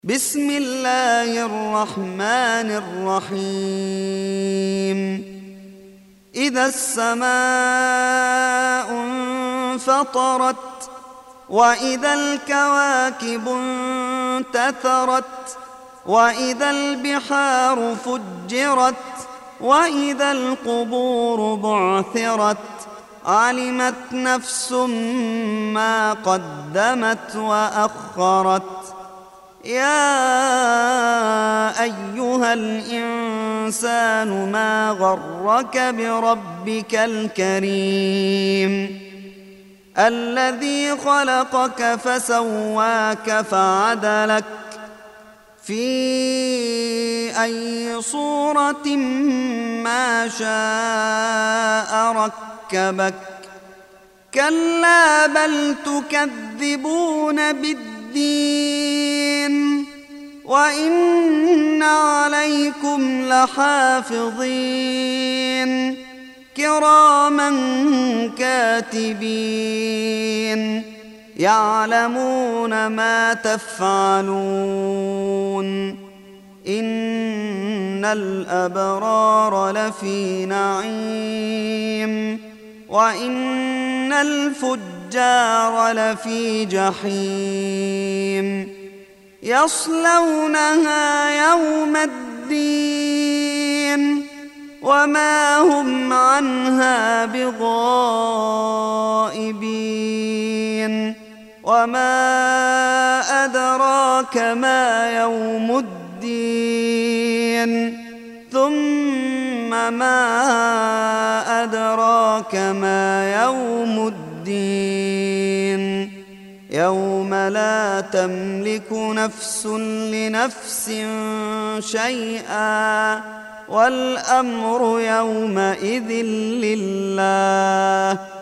بسم الله الرحمن الرحيم. إذا السماء انفطرت وإذا الكواكب انتثرت وإذا البحار فجرت وإذا القبور بعثرت علمت نفس ما قدمت وأخرت. يا أيها الإنسان ما غرك بربك الكريم الذي خلقك فسواك فعدلك في أي صورة ما شاء ركبك. كلا بل تكذبون بالدين وإن عليكم لحافظين كراما كاتبين يعلمون ما تفعلون. إن الأبرار لفي نعيم وإن الفجار لفي جحيم يصلونها يوم الدين وما هم عنها بغائبين. وما أدراك ما يوم الدين ثم ما أدراك ما يوم الدين يوم لا تملك نفس لنفس شيئا والأمر يومئذ لله.